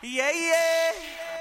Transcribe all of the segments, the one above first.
Yeah, yeah.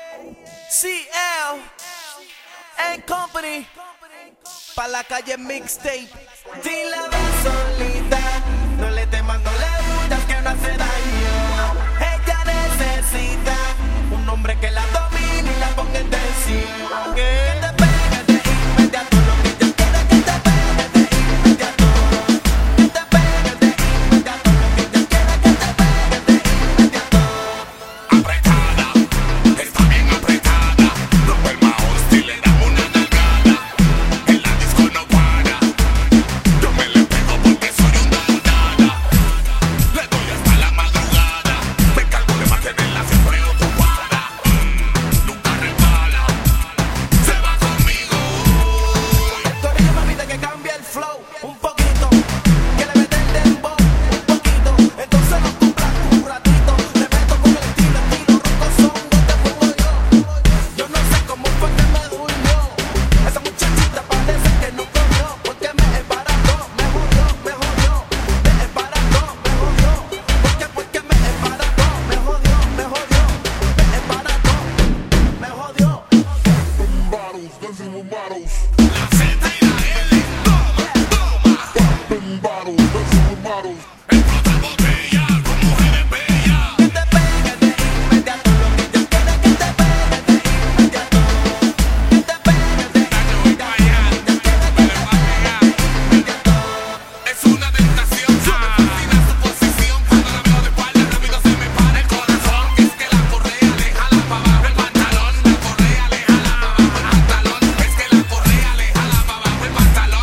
CL and Company. Pa' la calle mixtape. Dile a la solita, no le temas, no le huyas, que no hace daño. Ella necesita un hombre que la domine y la ponga en tensión. Que te pegue de inmediato lo que ella quiere, que te pegue de inmediato. Que te pegue de inmediato lo que ella quiere, que te pegue de inmediato. Apretada, está bien apretada. Rompe el mouse y le da una nalgada. En la disco no para. Yo me le pego porque soy una nada. Le doy hasta la madrugada. Me encargo de mantenerla siempre ocupada. Nunca resbala. Se va conmigo. El corillo me pide que cambie el flow un poquito, que le mete el dembow un poquito. Entonces nos cumplan un ratito. Le meto con el estilo roco son donde pongo yo. Yo no sé cómo fue que me durmió. Esa muchachita parece que no comió, porque me embarazó, me jodió. Me embarazó, me jodió. Porque me embarazó, me jodió. Me embarazó, me jodió. Bottles, dancing with models. La Z y la L. Toma, toma. Popping bottles, dancing with models. Explota botella con mujeres bellas. Que te pegue de inmediato lo que ella quiere, que te pegue de inmediato. Que te pegue de inmediato lo que ella quiere, que te pegue de inmediato. Es una tentación, me fascina su posición. Cuando la veo de espalda rápido se me para el corazón. Es que la correa le jala pa' abajo el pantalón. La correa le jala pa' abajo el pantalón. Es que la correa le jala pa' abajo el pantalón.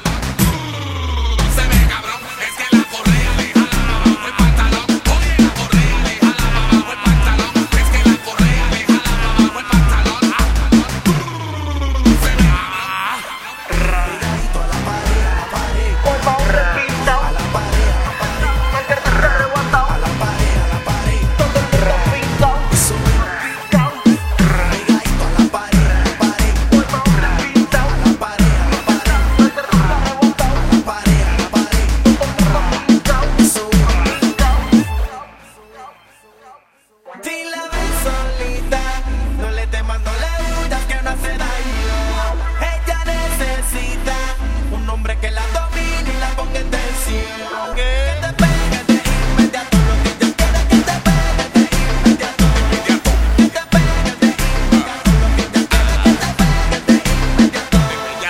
Se ve cabrón. Es que la correa le jala pa' abajo el pantalón. Oye, la correa le jala pa' abajo el pantalón. Es que la correa le jala pa' abajo el pantalón. Se ve cabrón. Pegadito a la pared, Por favor, repita. a la pared, El que te está arrebatado. a la pared, a la pared. Todo el mundo pinta. Eso es pegadito a la pared, Por favor, repita. a la pared, a la pared, El que te está arrebatado. a la pared, a la pared. Todo el mundo pinta. Eso Dile a la solita, no le temas, no le huyas, que no hace daño. Ella necesita un hombre que la domine y la ponga en tensión. Que te pegue de inmediato lo que ella quiere, que te pegue de inmediato. Que te pegue de inmediato lo que ella quiere, que te pegue de inmediato.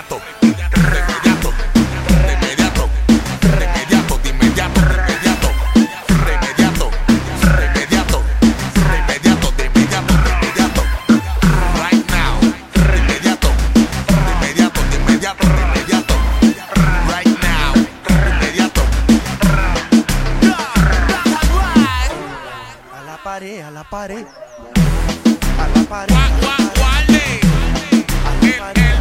A la pared, a la pared. A la pared. Guarde, el